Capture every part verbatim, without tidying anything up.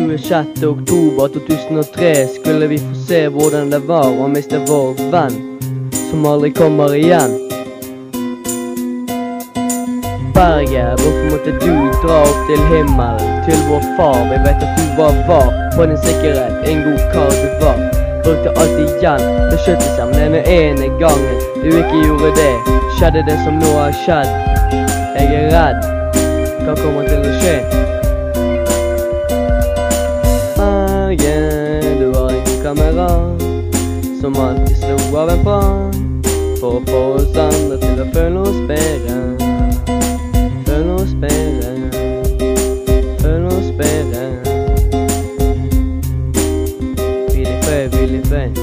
tjuesjette oktober to tusen og tre skulle vi få se hvordan det var å miste vår venn, som aldri kommer igjen. Berget, hvorfor måtte du dra opp til himmelen, til vår far? Vi vet at du bare var på din sikkerhet, en god kar du var. Brukte alt igjen, beskytte seg, men denne ene gangen du ikke gjorde det, skjedde det som nå har skjedd. Jeg er redd, hva kommer til å skje? Berget, du var en god kamerat, som alltid slo av en brann, for å få oss andre til å føle oss bedre. Føle oss bedre, føle oss bedre. Hvil i fred, hvil i fred.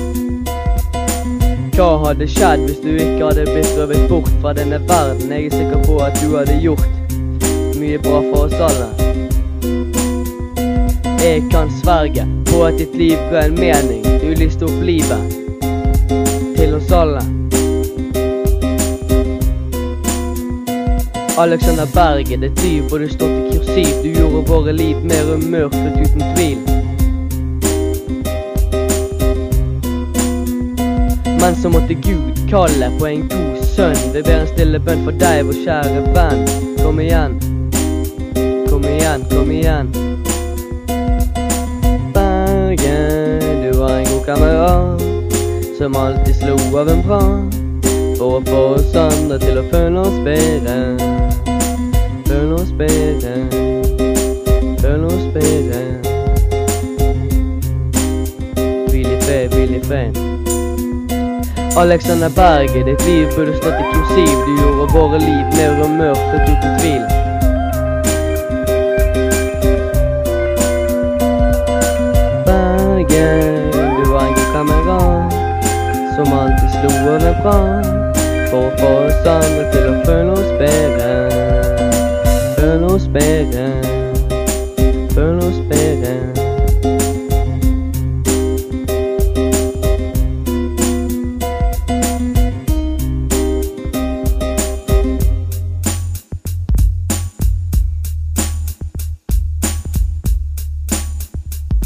Hva hadde skjedd hvis du ikke hadde blitt røvet bort fra denne verden? Jeg er sikker på at du hadde gjort mye bra for oss alle. Jeg kan sverge på at ditt liv ga en mening. Du lyste opp livet til oss alle. Alexander Berget, ditt liv burde stått i kursiv. Du gjorde våre liv mer mørkt uten tvil. Men så måtte Gud kalle på en god sønn. Vi ber en stille bønn for deg, vår kjære venn. Kom igjen, kom igjen, kom igjen. Berget, du var en god kamerat, som alltid slo av en brann, for å få oss andre til å føle oss bedre. Føle oss bedre, føle oss bedre. Hvil i fred, hvil i fred. Alexander Berget, ditt liv burde stått i kursiv. Du gjorde våre liv mer og mørkt og uten tvil. Berget, du var en god kamerat, som alltid slo av en brann, for å få oss andre til å føle oss bedre. Føle oss bedre, føle oss bedre.